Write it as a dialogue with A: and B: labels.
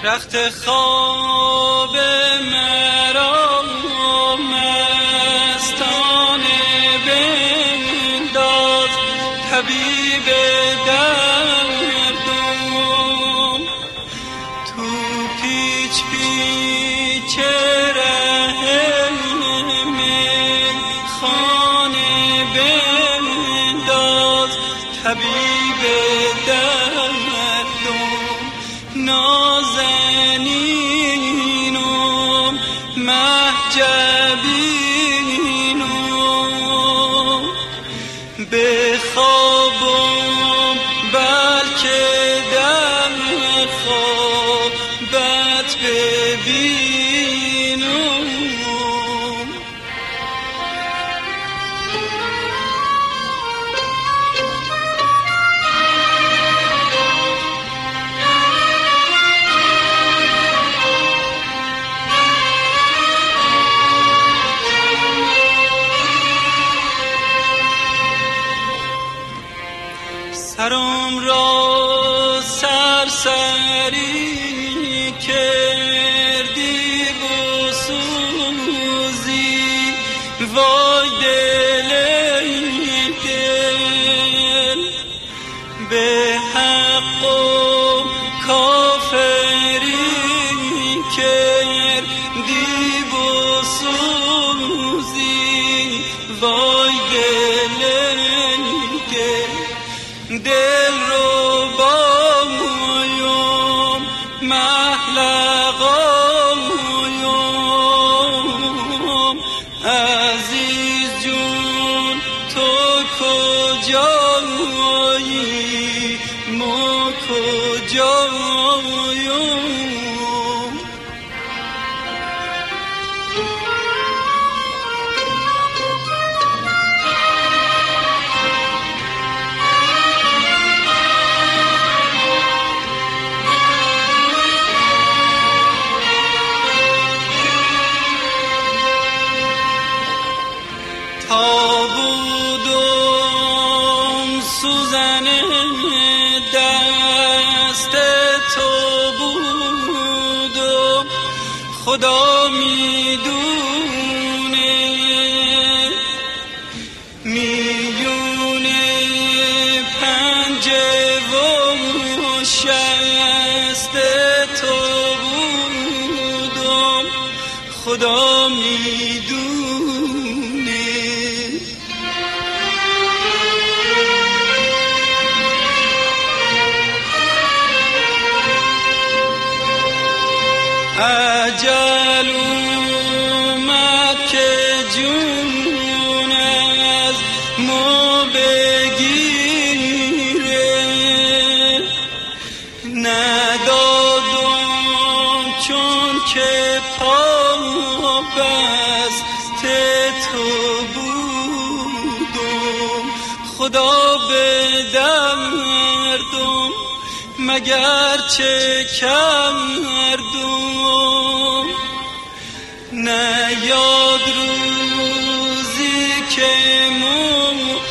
A: رخت خواب مرا مستانه بنداز طبیب دردم تو پیچ پیچ ره خانه بنداز طبیب دردم نازنینم مهجبینم به خوابم بلکه در خوابت ببینم سرم را سرسری کردی بسوزی وای دل به حق و کافری کردی بسوزی وای دل رو بایم محلقایم عزیز جون تو کجایی ما کجاییم تا بودم سوزن دست تو بودم خدا میدونه میونه پنجه و شست تو بودم خدا میدونه اجل اومد که جون از ما بگیره ندادم چون که پا بست تو بودم خدا به دردم مگر چه کردم نه یاد روزی که